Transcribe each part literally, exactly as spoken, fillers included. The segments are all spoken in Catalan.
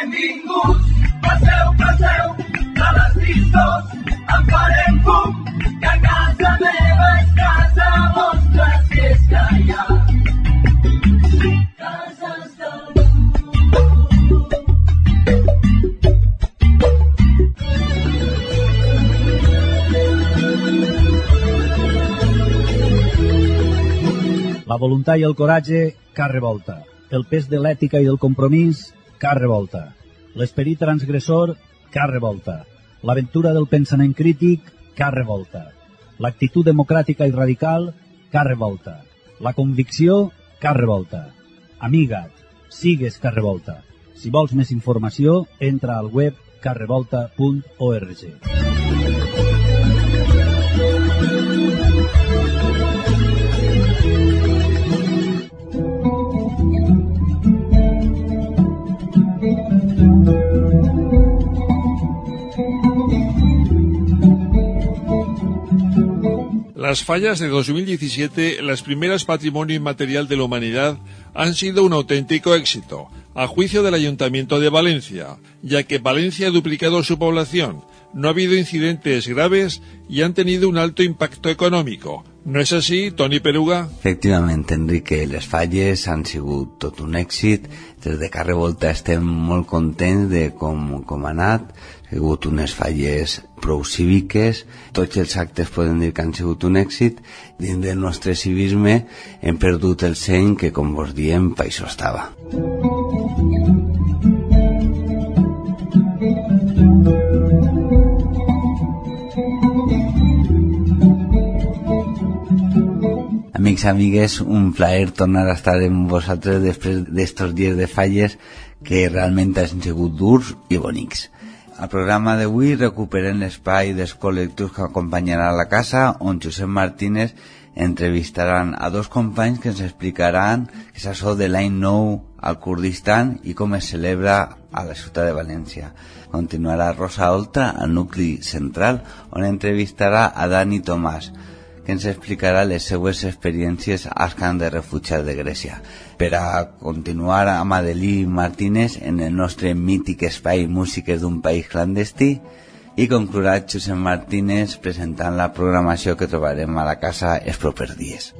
Benvinguts, passeu, passeu, de les tristors en farem fum, que casa meva és casa vostra, si és que hi ha cases del món. La voluntat i el coratge, car revolta. El pes de l'ètica i del compromís, car revolta. L'esperit transgressor, car revolta. L'aventura del pensament crític, car revolta. L'actitud democràtica i radical, car revolta. La convicció, car revolta. Amiga't, sigues car revolta. Si vols més informació, entra al web car revolta punt org. Las fallas de dos mil diecisiete, las primeras patrimonio inmaterial de la humanidad, han sido un auténtico éxito, a juicio del Ayuntamiento de Valencia, ya que Valencia ha duplicado su población, no ha habido incidentes graves y han tenido un alto impacto económico. ¿No és així, Toni Peruga? Efectivament, Enrique, les falles han sigut tot un èxit. Des de Car Revolta estem molt contents de com, com ha anat. Ha sigut unes falles prou cíviques. Tots els actes poden dir que han sigut un èxit. Dins del nostre civisme hem perdut el seny que, com vos diem, per això estava. Amics, amigues, un plaer tornar a estar amb vosaltres després d'estos dies de falles que realment han sigut durs i bonics. Al programa d'avui recuperem l'espai dels col·lectius que acompanyaran a la casa, on Josep Martínez entrevistaran a dos companys que ens explicaran què és això de l'any nou al Kurdistan i com es celebra a la ciutat de València. Continuarà Rosa Oltra al nucli central, on entrevistarà a Dani Tomàs, que ens explicarà les seues experiències als camps de refugiats de Grècia. Per a continuar amb Adelí Martínez en el nostre mític espai Músiques d'un país clandestí, i conclourà Josep Martínez presentant la programació que trobarem a la casa els propers dies.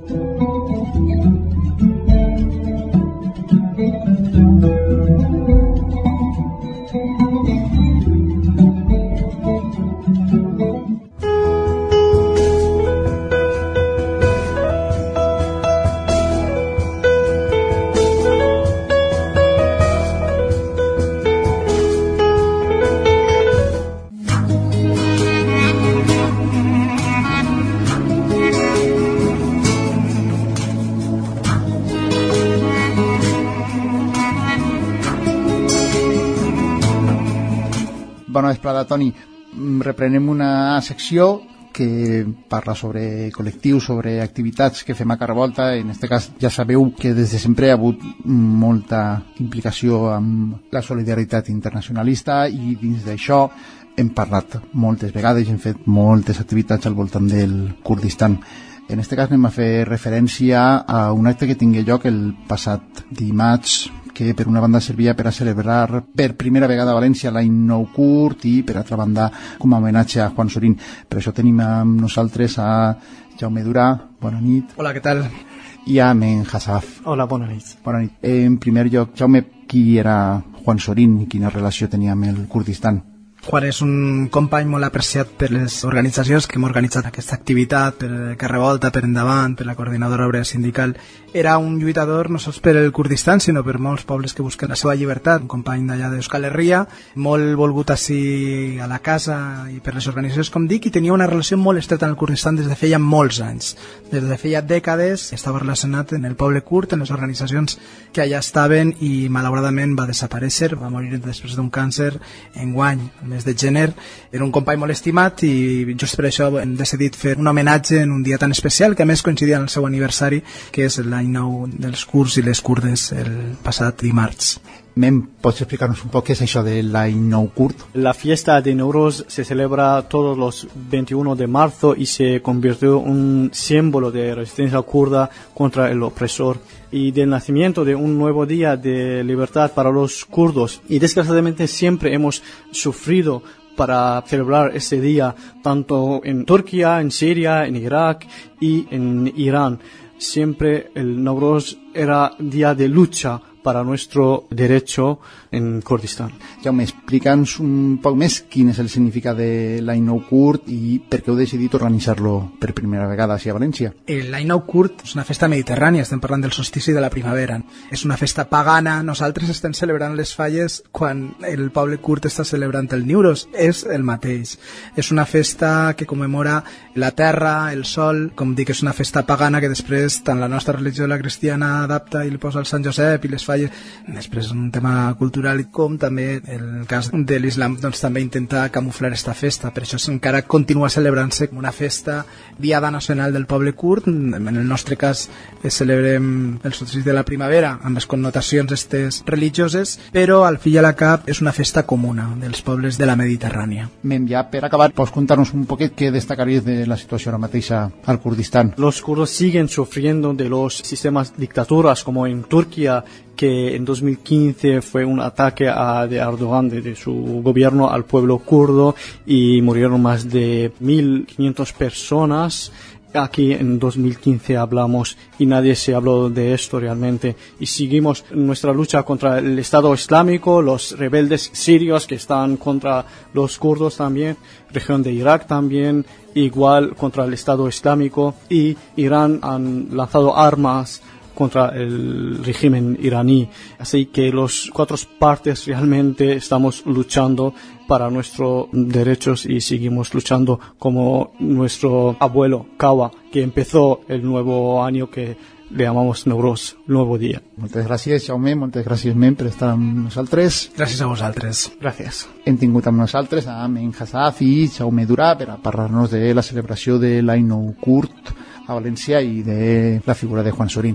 Bona vesprada, Toni. Reprenem una secció que parla sobre col·lectius, sobre activitats que fem a Car Revolta. En aquest cas ja sabeu que des de sempre ha hagut molta implicació amb la solidaritat internacionalista i dins d'això hem parlat moltes vegades i hem fet moltes activitats al voltant del Kurdistan. En aquest cas anem a fer referència a un acte que tingué lloc el passat dimarts, que per una banda servia per a celebrar per primera vegada a València l'any nou kurd i per altra banda com a homenatge a Juan Sorín. Per això tenim amb nosaltres a Jaume Durà. Bona nit. Hola, què tal? I a Men Hassaf. Hola, bona nit. Bona nit. En primer lloc, Jaume, qui era Juan Sorín i quina relació tenia amb el Kurdistan? Juan és un company molt apreciat per les organitzacions que hem organitzat aquesta activitat, per Car Revolta, per Endavant, per la Coordinadora Obrera Sindical. Era un lluitador no sols per el Kurdistan, sinó per molts pobles que busquen la seva llibertat. Un company d'allà d'Euskal Herria, molt volgut així a la casa i per les organitzacions, com dic, i tenia una relació molt estreta amb el Kurdistan des de feia molts anys. Des de feia dècades estava relacionat en el poble kurd, en les organitzacions que allà estaven, i malauradament va desaparèixer, va morir després d'un càncer enguany, al mes de gener. Era un company molt estimat i just per això hem decidit fer un homenatge en un dia tan especial, que a més coincidia amb el seu aniversari, que és l'any nou dels kurds i les kurdes el passat dimarts. Mem, ¿pots explicarnos un poco qué es eso de l'any nou curt? La fiesta de Nowruz se celebra todos los veintiuno de marzo y se convirtió en un símbolo de resistencia kurda contra el opresor y del nacimiento de un nuevo día de libertad para los kurdos. Y desgraciadamente siempre hemos sufrido para celebrar ese día, tanto en Turquía, en Siria, en Irak y en Irán. Siempre el Nowruz era día de lucha para nuestro derecho en Kurdistán. Jaume, explica'ns un poc més quin és el significat de l'any nou curt i per què heu decidit organitzar-lo per primera vegada així a València. L'any nou curt és una festa mediterrània, estem parlant del solstici de la primavera. És una festa pagana, nosaltres estem celebrant les falles quan el poble kurd està celebrant el Nowruz, és el mateix. És una festa que commemora la terra, el sol, com dic, és una festa pagana que després tant la nostra religió, la cristiana, adapta i li posa el Sant Josep i les falles. Després un tema cultural, com també el cas de l'islam doncs, també intenta camuflar esta festa. Per això encara continua celebrant-se com una festa, diada nacional del poble kurd. En el nostre cas celebrem el solstici de la primavera amb les connotacions estes religioses, però al fi i a la cap és una festa comuna dels pobles de la Mediterrània. Mem, ja per acabar, pots contar-nos un poquet què destacaries de la situació ara mateixa al Kurdistán? Los kurdos siguen sufriendo de los sistemas dictaturas como en Turquía, que en dos mil quince fue un ataque a, de Erdogan, de, de su gobierno al pueblo kurdo y murieron más de mil quinientas personas. Aquí en dos mil quince hablamos y nadie se habló de esto realmente y seguimos nuestra lucha contra el Estado Islámico, los rebeldes sirios que están contra los kurdos también, región de Irak también, igual contra el Estado Islámico, y Irán han lanzado armas contra el régimen iraní. Así que los cuatro partes realmente estamos luchando para nuestros derechos y seguimos luchando como nuestro abuelo Kawa, que empezó el nuevo año que le llamamos Nowruz, nuevo día. Moltes gràcies, Jaume, moltes gràcies, Mem, per estar amb nosaltres. Gràcies a vosaltres. Gràcies. Hem tingut amb nosaltres a Mem Hassaf i Jaume Durà per a parlar-nos de la celebració de l'any nou curt a València i de la figura de Juan Sorín.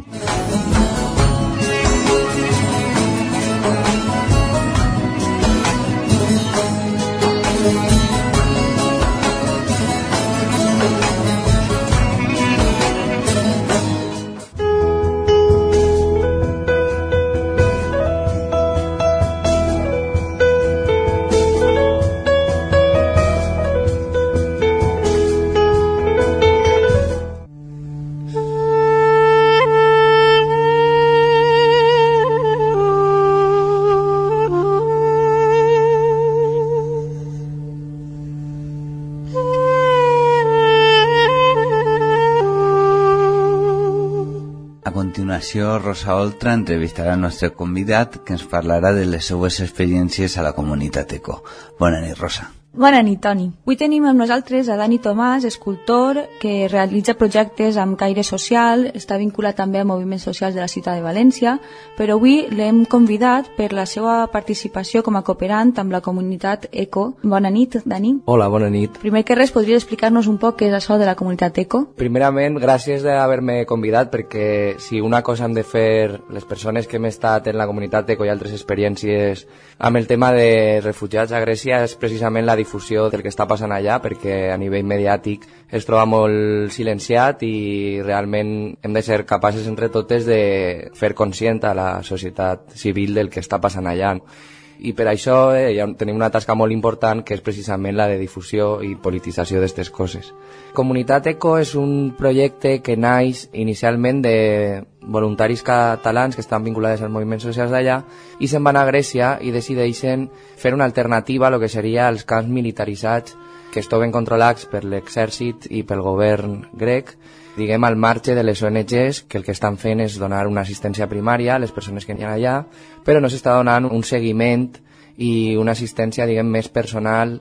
Rosa Oltra entrevistarà el nostre convidat que ens parlarà de les seues experiències a la comunitat eco. Bona nit, Rosa. Bona nit, Toni. Avui tenim amb nosaltres a Dani Tomàs, escultor, que realitza projectes amb caire social, està vinculat també a moviments socials de la ciutat de València, però avui l'hem convidat per la seva participació com a cooperant amb la comunitat eco. Bona nit, Dani. Hola, bona nit. Primer que res, podries explicar-nos un poc què és això de la comunitat eco? Primerament, gràcies d'haver-me convidat, perquè si una cosa hem de fer les persones que hem estat en la comunitat eco i altres experiències amb el tema de refugiats a Grècia és precisament la difusió del que està passant allà, perquè a nivell mediàtic es troba molt silenciat i realment hem de ser capaces entre totes de fer conscient a la societat civil del que està passant allà. I per això eh, ja tenim una tasca molt important que és precisament la de difusió i politització d'aquestes coses. Comunitat Eco és un projecte que naix inicialment de voluntaris catalans que estan vinculats als moviments socials d'allà i se'n van a Grècia i decideixen fer una alternativa a lo que seria els camps militaritzats que es troben controlats per l'exèrcit i pel govern grec, diguem al marge de les O N Ges, que el que estan fent és donar una assistència primària a les persones que hi ha allà, però no s'està donant un seguiment i una assistència, diguem, més personal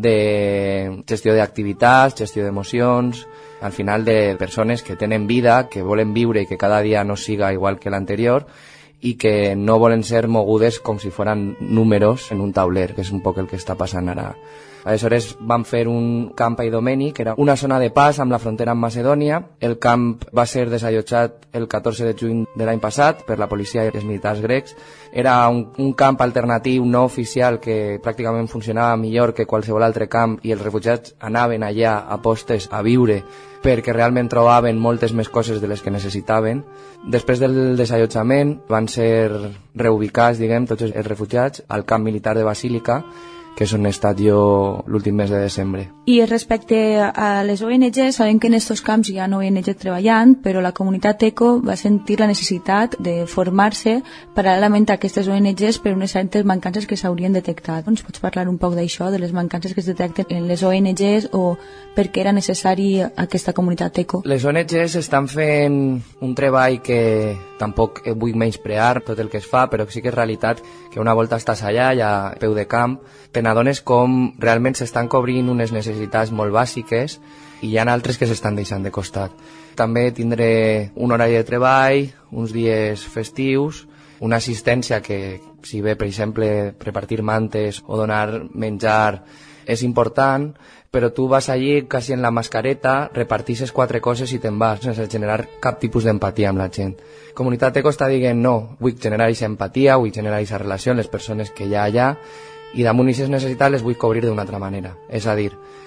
de gestió d'activitats, gestió d'emocions, al final de persones que tenen vida, que volen viure i que cada dia no siga igual que l'anterior, i que no volen ser mogudes com si foren números en un tauler, que és un poc el que està passant ara. Aleshores van fer un camp a Idomeni, que era una zona de pas amb la frontera amb Macedònia. El camp va ser desallotjat el catorze de juny de l'any passat per la policia i els militars grecs. Era un, un camp alternatiu no oficial que pràcticament funcionava millor que qualsevol altre camp i els refugiats anaven allà a postes a viure perquè realment trobaven moltes més coses de les que necessitaven. Després del desallotjament van ser reubicats, diguem, tots els refugiats al camp militar de Basílica, que és on he estat jo l'últim mes de desembre. I respecte a les O N G, sabem que en aquests camps hi ha O N G treballant, però la comunitat eco va sentir la necessitat de formar-se paral·lelament a aquestes O N Gs per unes certes mancances que s'haurien detectat. Ens pots parlar un poc d'això, de les mancances que es detecten en les O N Gs o per què era necessari aquesta comunitat eco? Les O N Gs estan fent un treball que tampoc vull menysprear tot el que es fa, però sí que és realitat que una volta estàs allà, allà a peu de camp, te n'adones com realment s'estan cobrint unes necessitats molt bàsiques i hi ha altres que s'estan deixant de costat. També tindré un horari de treball, uns dies festius, una assistència que, si bé, per exemple, repartir mantes o donar menjar és important, però tu vas allí quasi en la mascareta, repartisses quatre coses i te'n vas, sense generar cap tipus d'empatia amb la gent. Comunitat Eco està dient no, vull generar aquesta empatia, vull generar aquesta relació amb les persones que hi ha allà i damunt aquestes necessitats les vull cobrir d'una altra manera. És a dir,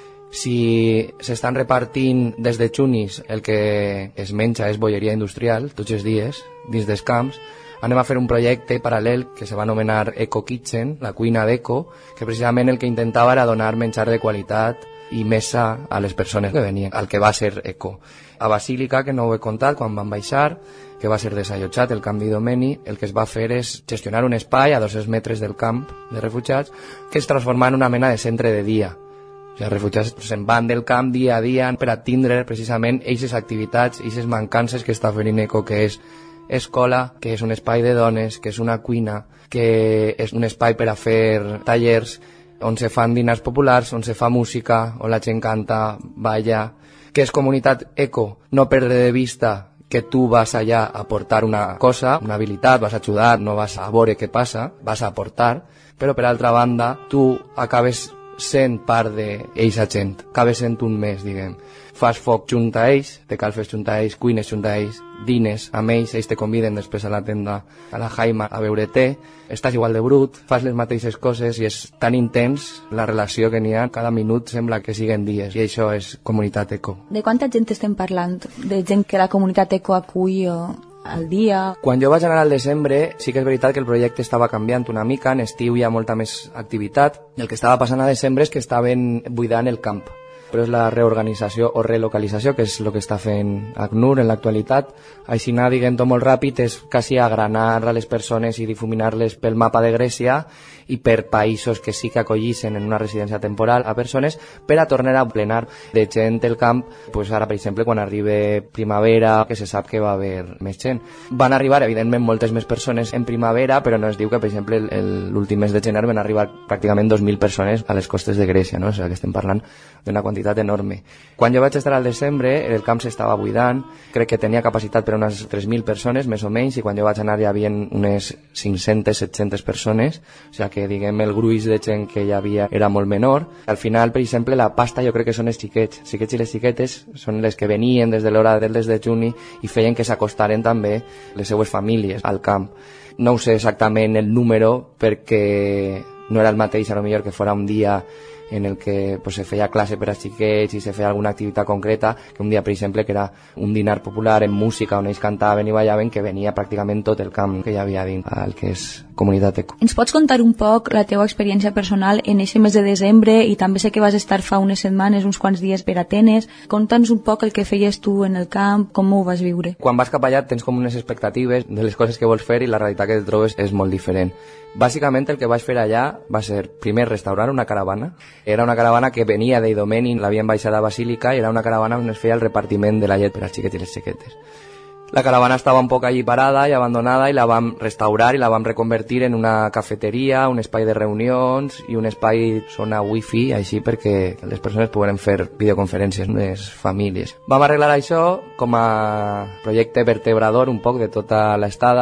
si s'estan repartint des de xunis el que es menja és bolleria industrial tots els dies dins dels camps, anem a fer un projecte paral·lel que se va anomenar Eco Kitchen, la cuina d'Eco, que precisament el que intentava era donar menjar de qualitat i més sa a les persones que venien, al que va ser Eco. A Basílica, que no ho he contat, quan van baixar, que va ser desallotjat el camp d'Idomeni, el que es va fer és gestionar un espai a dos-cents metres del camp de refugiats que es transforma en una mena de centre de dia. O sigui, els refugiats se'n van del camp dia a dia per atendre precisament aquestes activitats, aquestes mancances que està fent Eco, que és escola, que és un espai de dones, que és una cuina, que és un espai per a fer tallers, on se fan dinars populars, on se fa música, on la gent canta, balla, que és comunitat eco, no perdre de vista que tu vas allà a aportar una cosa, una habilitat, vas a ajudar, no vas a veure què passa, vas a aportar, però per altra banda tu acabes sent part d'eixa gent, acabes sent un més, diguem. Fas foc junt a ells, te calfes junt a ells, cuines junt a ells, dines amb ells, ells te conviden després a la tenda, a la Jaima, a beure te, estàs igual de brut, fas les mateixes coses i és tan intens la relació que n'hi ha, cada minut sembla que siguen dies, i això és comunitat eco. De quanta gent estem parlant? De gent que la comunitat eco acull o al dia? Quan jo vaig anar al desembre, sí que és veritat que el projecte estava canviant una mica, en estiu hi ha molta més activitat, i el que estava passant a desembre és que estaven buidant el camp. Però és la reorganització o relocalització, que és el que està fent ACNUR en l'actualitat. Així, diguem-ho molt ràpid, és quasi agranar a les persones i difuminar-les pel mapa de Grècia i per països que sí que acollissin en una residència temporal a persones per a tornar a plenar de gent el camp, pues ara, per exemple, quan arribi primavera, que se sap que va haver més gent. Van arribar, evidentment, moltes més persones en primavera, però no es diu que, per exemple, l'últim mes de gener van arribar pràcticament dos mil persones a les costes de Grècia, no? O sigui, que estem parlant d'una quantitat enorme. Quan jo vaig estar al desembre, el camp s'estava buidant, crec que tenia capacitat per unes tres mil persones, més o menys, i quan jo vaig anar hi havia unes cinc-centes, set-centes persones, o sigui que, diguem, el gruix de gent que hi havia era molt menor. Al final, per exemple, la pasta jo crec que són els xiquets. Els xiquets i les xiquetes són les que venien des de l'hora del des de juny i feien que s'acostaren també les seues famílies al camp. No ho sé exactament el número perquè no era el mateix, a lo millor que fora un dia en el que pues, se feia classe per als xiquets i se feia alguna activitat concreta, que un dia, per exemple, que era un dinar popular en música on ells cantaven i ballaven, que venia pràcticament tot el camp que hi havia dins, el que és comunitat eco. Ens pots contar un poc la teva experiència personal en aquest mes de desembre i també sé que vas estar fa unes setmanes, uns quants dies per Atenes. Conta'ns un poc el que feies tu en el camp, com ho vas viure. Quan vas cap allà tens com unes expectatives de les coses que vols fer i la realitat que et trobes és molt diferent. Bàsicament el que vaig fer allà va ser primer restaurar una caravana. Era una caravana que venia d'Idomeni, l'havien baixat a Basílica i era una caravana on es feia el repartiment de la llet per als xiquets i les xiquetes. La caravana estava un poc allí parada i abandonada i la vam restaurar i la vam reconvertir en una cafeteria, un espai de reunions i un espai zona wifi, així perquè les persones pogueren fer videoconferències amb les famílies. Vam arreglar això com a projecte vertebrador un poc de tota l'estada.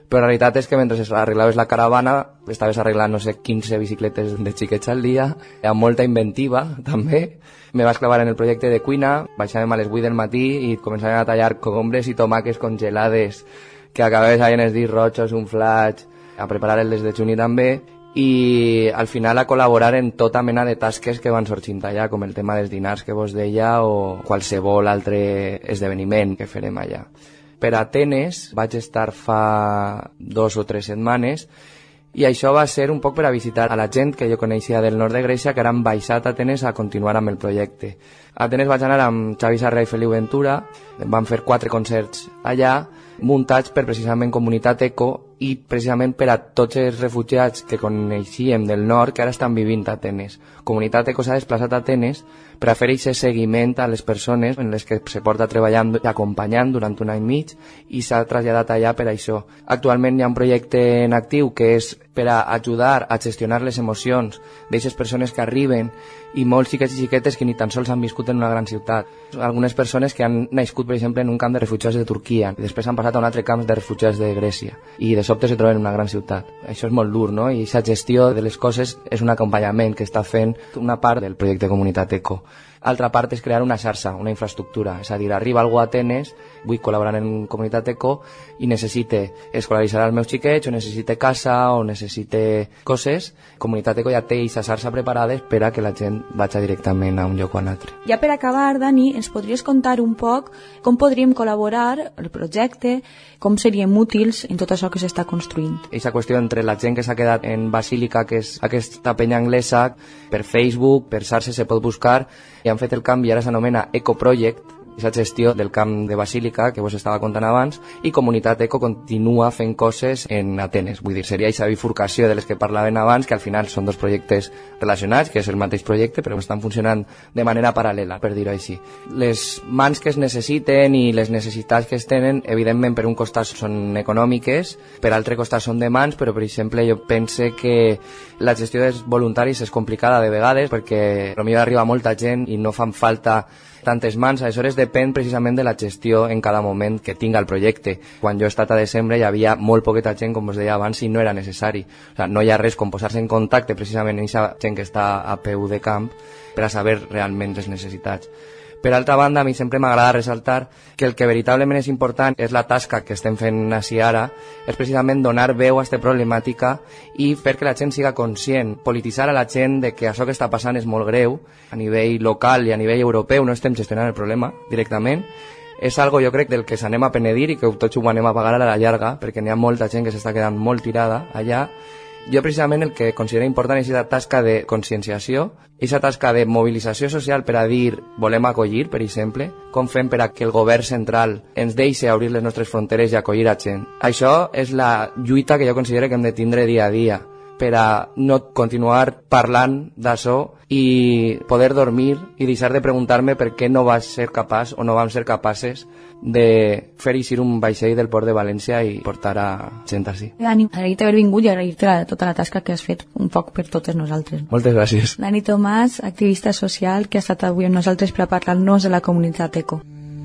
però la realitat és que mentre arreglaves la caravana estaves arreglant, no sé, quinze bicicletes de xiquets al dia, amb molta inventiva, també. Me vas clavar en el projecte de cuina, baixàvem a les vuit del matí i començàvem a tallar cogombres i tomàquets congelades, que acabaves ahí en els dits rojos, un flaig, a preparar el desdejuni també, i al final a col·laborar en tota mena de tasques que van sorgint allà, com el tema dels dinars que vos deia o qualsevol altre esdeveniment que farem allà. Per Atenes vaig estar fa dos o tres setmanes i això va ser un poc per a visitar a la gent que jo coneixia del nord de Grècia que ara han baixat a Atenes a continuar amb el projecte. A Atenes vaig anar amb Xavi Sarrià i Feliu Ventura, vam fer quatre concerts allà, muntats per precisament Comunitat Eco i precisament per a tots els refugiats que coneixíem del nord que ara estan vivint a Atenes. Comunitat Eco s'ha desplaçat a Atenes per a fer aquest seguiment a les persones en les que se porta treballant i acompanyant durant un any mig i s'ha traslladat allà per això. Actualment hi ha un projecte en actiu que és per a ajudar a gestionar les emocions d'aquestes persones que arriben i molts xiquets i xiquetes que ni tan sols han viscut en una gran ciutat. Algunes persones que han nascut, per exemple, en un camp de refugiats de Turquia i després han passat a un altre camp de refugiats de Grècia i de sobte se troben en una gran ciutat. Això és molt dur, no? I aquesta gestió de les coses és un acompanyament que està fent una part del projecte Comunitat Eco. Altra part és crear una xarxa, una infraestructura, és a dir, arriba algú a Atenes, vull col·laborar en Comunitat Eco i necessite escolaritzar els meus xiquets, o necessite casa, o necessite coses. Comunitat Eco ja té aquesta xarxa preparades per a que la gent vagi directament a un lloc o a un altre. Ja per acabar, Dani, ens podries contar un poc com podríem col·laborar el projecte, com seríem útils en tot això que s'està construint. Aquesta qüestió entre la gent que s'ha quedat en Basílica, que és aquesta penya anglesa, per Facebook, per xarxes se pot buscar, i han fet el canvi, ara s'anomena Eco Project, aquesta gestió del camp de Basílica que vos estava contant abans, i Comunitat Eco continua fent coses en Atenes. Vull dir, seria aquesta bifurcació de les que parlaven abans, que al final són dos projectes relacionats, que és el mateix projecte, però estan funcionant de manera paral·lela, per dir-ho així. Les mans que es necessiten i les necessitats que es tenen, evidentment, per un costat són econòmiques, per altre costat són de mans, però, per exemple, jo pense que la gestió dels voluntaris és complicada de vegades, perquè potser arriba molta gent i no fan falta tantes mans, aleshores depèn precisament de la gestió en cada moment que tinga el projecte. Quan jo he estat a desembre hi havia molt poqueta gent, com us deia abans, i no era necessari. O sigui, no hi ha res com posar-se en contacte precisament amb aquesta gent que està a peu de camp per a saber realment les necessitats. Per altra banda, a mi sempre m'agrada ressaltar que el que veritablement és important és la tasca que estem fent així ara, és precisament donar veu a aquesta problemàtica i fer que la gent siga conscient, polititzar a la gent de que això que està passant és molt greu, a nivell local i a nivell europeu no estem gestionant el problema directament. És algo, jo crec, del que s'anem a penedir i que tots ho anem a pagar a la llarga, perquè n'hi ha molta gent que s'està quedant molt tirada allà. Jo precisament el que considero important és aquesta tasca de conscienciació, aquesta tasca de mobilització social per a dir volem acollir, per exemple, com fem per a que el govern central ens deixi obrir les nostres fronteres i acollir a gent. Això és la lluita que jo considero que hem de tindre dia a dia per a no continuar parlant d'això i poder dormir i deixar de preguntar-me per què no vas ser capaç o no vam ser capaces de fer eixir un vaixell del port de València i portar a gent així. Dani, agrair-te haver vingut i agrair-te la, tota la tasca que has fet un poc per totes nosaltres. Moltes gràcies. Dani Tomàs, activista social que ha estat avui amb nosaltres per a parlar-nos de la Comunitat Eco.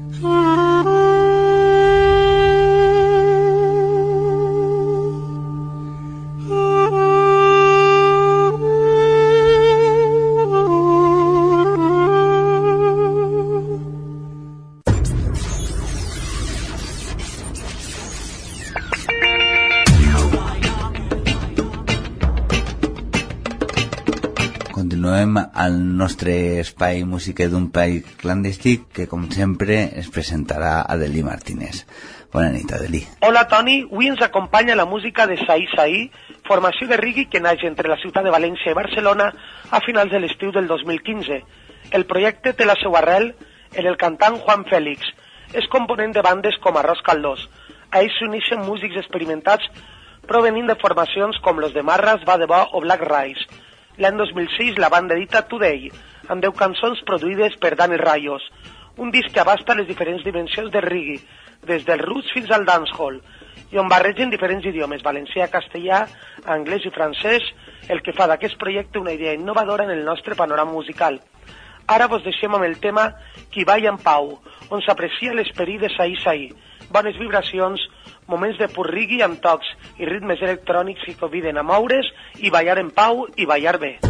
Continuem al nostre espai Música d'un país clandestí que, com sempre, es presentarà Adelí Martínez. Bona nit, Adelí. Hola, Toni. Avui ens acompanya la música de Saí Saí, formació de reggae que naix entre la ciutat de València i Barcelona a finals de l'estiu del dos mil quinze. El projecte té la seva arrel en el cantant Juan Félix. És component de bandes com Arròs Caldós. A ells s'uneixen músics experimentats provenint de formacions com los de Marras, Va de Bo o Black Rice. L'any dos mil sis la banda edita Today, amb deu cançons produïdes per Dani Rayos, un disc que abasta les diferents dimensions del reggae, des del roots fins al dancehall, i on barregen diferents idiomes, valencià, castellà, anglès i francès, el que fa d'aquest projecte una idea innovadora en el nostre panorama musical. Ara vos deixem amb el tema Qui balla en pau, on s'aprecia l'esperit de Saí Saí. bones vibracions, moments de pur rigui amb tocs i ritmes electrònics que conviden a moure's i ballar en pau i ballar bé.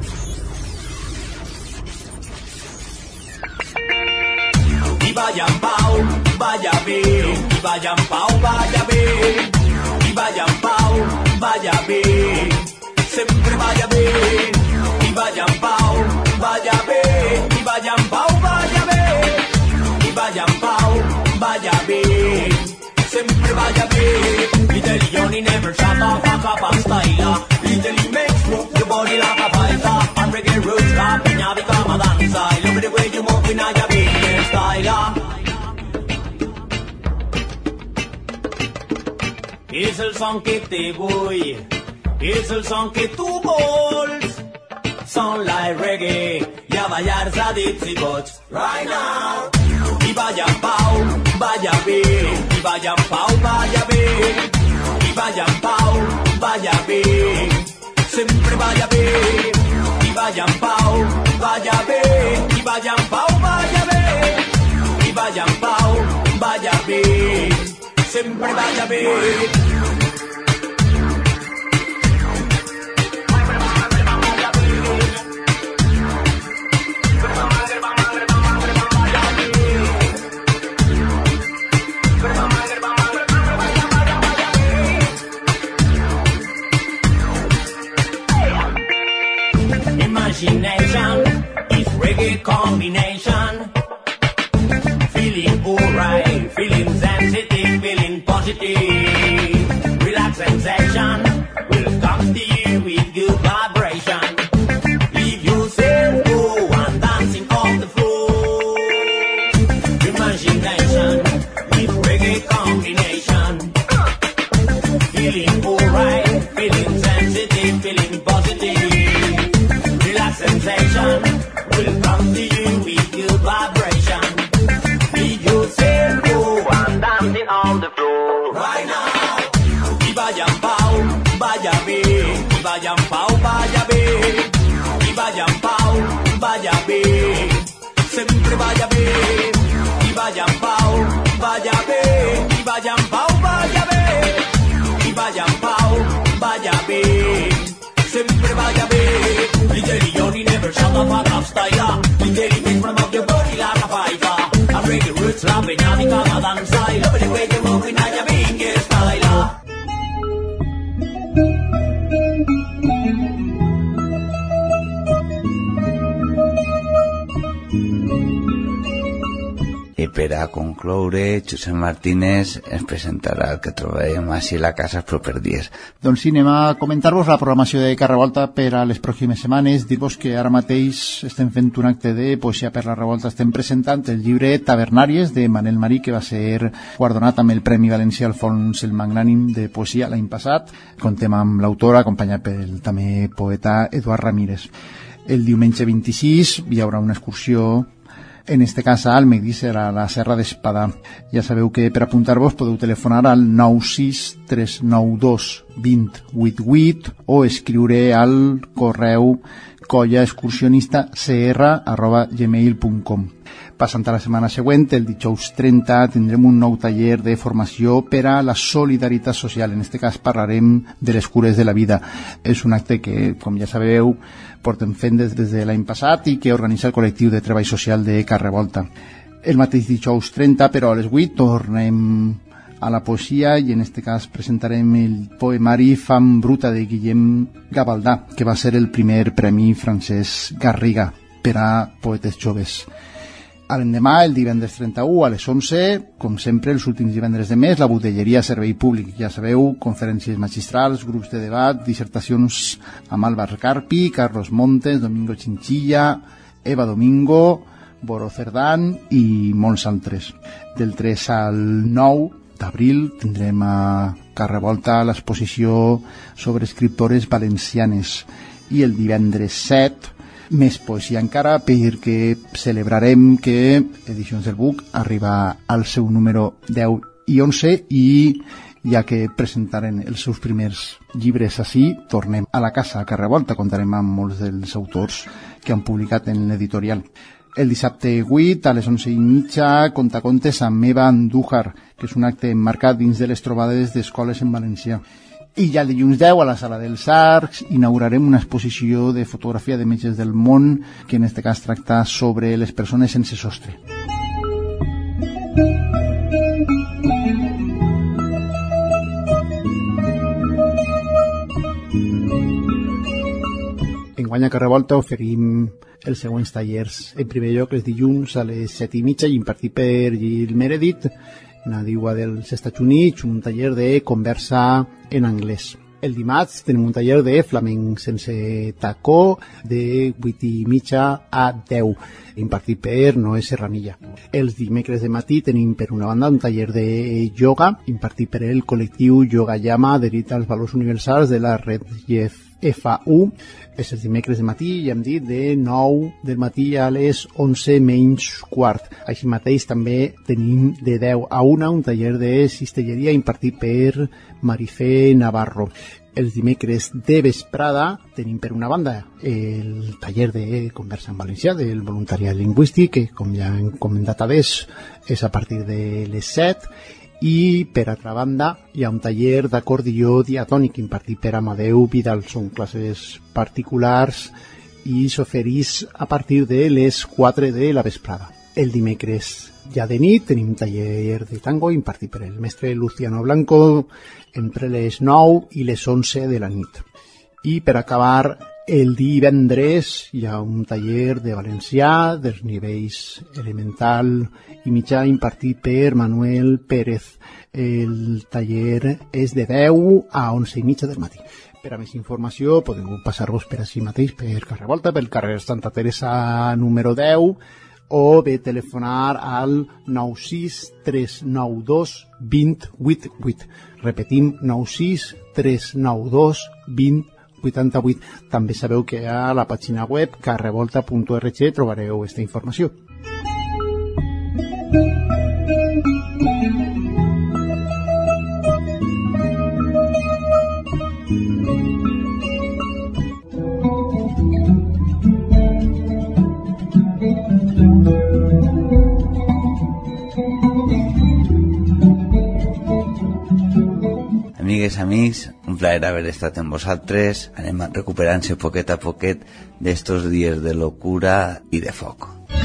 Y vaya en pau, vaya bien, y vaya en pau, vaya bien, y vaya en pau, vaya bien, siempre vaya bien, y vaya en pau, vaya bien, y vaya en pau, vaya bien, y vaya en pau, vaya bien, siempre vaya bien. Little Johnny never shut up, fuck up and style. Little makes move your body like a fighter. And reggae roots rap, and now become a dancer. Look at the way you move in your big style. És el son que te vull, és el son que tu vols. Son like reggae, i a ballar a dits i bots. Right now. I vaya en pau, vaya bé, i vaya en pau, vaya bé, i vaya en pau, vaya bé, sempre vaya bé, i vaya en pau, vaya bé, i vaya en pau, vaya bé, i vaya en pau, vaya bé, sempre vaya bé. Imagination is reggae combination. Feeling alright, feeling sensitive, feeling positive. Relax sensation will come to you with good vibration. Leave yourself go and dancing on the floor. Imagination is reggae combination. Feeling alright, feeling sensitive, feeling positive. Sensation will come to you with good vibration. Leave yourself go and dancing on the floor right now. Y vaya en pau, vaya bien, y vaya en pau, vaya bien, y vaya en pau, vaya bien, siempre vaya bien, y vaya en pau, vaya bien, y vaya en pau, vaya bien, y vaya en pau, vaya bien, siempre vaya bien. Little Johnny never shut the fuck up style. Little make from up your body like a fighter. I break the roots rapping, now become a dancer. Love the way you move in your big style. I per a concloure, Josep Martínez ens presentarà el que trobem així a la casa els propers dies. Doncs sí, anem a comentar-vos la programació de Carrer Revolta per a les pròximes setmanes. Dir-vos que ara mateix estem fent un acte de poesia per la revolta. Estem presentant el llibre Tavernàries de Manel Marí, que va ser guardonat amb el Premi Valencià Alfons el Magnànim de Poesia l'any passat. Contem amb l'autor, acompanyat pel també poeta Eduard Ramírez. El diumenge vint-i-sis hi haurà una excursió, en este cas a Almedí, serà la Serra d'Espadà. Ja sabeu que per apuntar-vos podeu telefonar al nou sis tres nou dos dos zero vuit vuit o escriure al correu collaexcursionistacr arroba gmail punt com. Passant a la setmana següent, el dijous trenta, tindrem un nou taller de formació per a la solidaritat social. En este cas parlarem de les cures de la vida. És un acte que, com ja sabeu, portem fent des, des de l'any passat i que organitza el col·lectiu de treball social de Carrer Revolta. El mateix dijous trenta, però a les vuit, tornem a la poesia i en este cas presentarem el poemari Fam Bruta de Guillem Gavaldà, que va ser el primer Premi Francesc Garriga per a poetes joves. A l'endemà, el divendres trenta-u, a les onze, com sempre, els últims divendres de mes, la Botelleria Servei Públic. Ja sabeu, conferències magistrals, grups de debat, dissertacions amb Álvar Carpi, Carlos Montes, Domingo Chinchilla, Eva Domingo, Boro Cerdán i molts altres. Del tres al nou d'abril tindrem a Carrer Revolta l'exposició sobre escriptores valencianes i el divendres set més poesia encara, perquè celebrarem que Edicions del Buc arriba al seu número deu i onze i ja que presentaren els seus primers llibres així, tornem a la casa a Carrer Revolta, contarem amb molts dels autors que han publicat en l'editorial. El dissabte vuit, a les onze i mitja, Contacontes amb Eva Andújar, que és un acte emmarcat dins de les trobades d'escoles en valencià. I ja el dilluns deu, a la Sala dels Arcs, inaugurarem una exposició de fotografia de metges del món, que en aquest cas tracta sobre les persones sense sostre. Enguany a Carrevolta oferim els següents tallers. En primer lloc, els dilluns a les set i mitja, impartit per Gil Meredith, nadiua dels Estats Units, un taller de conversa en anglès. El dimarts tenim un taller de flamenc sense tacó de vuit i mitja a deu, impartit per Noé Serranilla. Els dimecres de matí tenim per una banda un taller de yoga, impartit per el col·lectiu Yoga Llama, adherit als valors universals de la red F U. És els dimecres de matí, ja hem dit, de nou del matí a les onze menys quart. Així mateix també tenim de deu a una un taller de cistelleria impartit per Marifé Navarro. Els dimecres de vesprada tenim per una banda el taller de conversa en valencià del voluntariat lingüístic, que com ja hem comentat abans és a partir de les set. I, per altra banda, hi ha un taller d'acordió diatònic impartit per Amadeu Vidal. Són classes particulars i s'oferís a partir de les quatre de la vesprada. El dimecres ja de nit tenim taller de tango impartit per el mestre Luciano Blanco entre les nou i les onze de la nit. I, per acabar, el divendres hi ha un taller de valencià dels nivells elemental i mitjà impartit per Manuel Pérez. El taller és de deu a onze i mitja del matí. Per a més informació podeu passar-vos per així mateix per Carrevolta, pel carrer Santa Teresa número deu, o bé telefonar al nou sis tres nou dos dos zero vuit vuit. Repetim, nou sis tres nou dos dos zero vuitanta-vuit. També sabeu que a la pàgina web carrevolta punt org trobareu aquesta informació. Amigues, amics, un plaer haver estat amb vosaltres. Anem recuperant-se poquet a poquet d'estos dies de locura i de foc.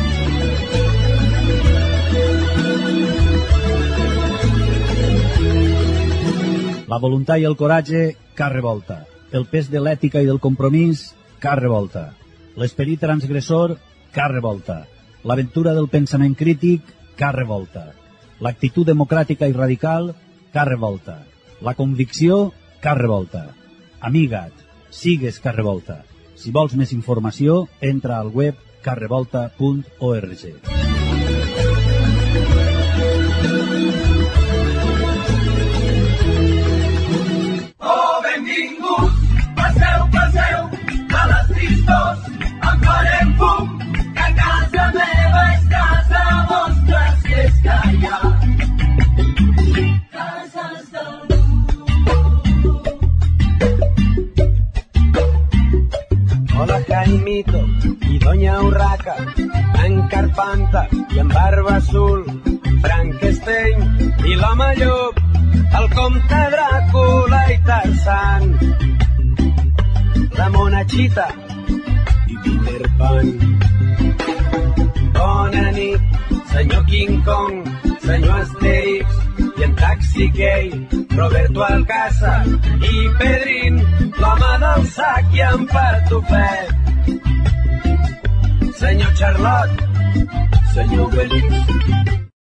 La voluntat i el coratge, carre volta. El pes de l'ètica i del compromís, carre volta. L'esperit transgressor, carre volta. L'aventura del pensament crític, carre volta. L'actitud democràtica i radical, carre volta. La convicció, carre volta. Amiga't, sigues carre volta. Si vols més informació, entra al web carrevolta punt org. Oh, benvinguts, passeu, passeu, a les tristors, en farem fum, que casa meva és casa vostra, si és que hi ha cases del món. Hola Jaimito i Doña Urraca, en Carpanta i en Barba Azul, Frankenstein i l'home llop, el comte Dràcula i Tarzan, la Monachita i Peter Pan. Bona nit, senyor King Kong, senyor Asterix i en Taxi Gay, Roberto Alcázar i Pedrín, l'home del sac i en Patufet. Senyor Charlot, senyor Belix,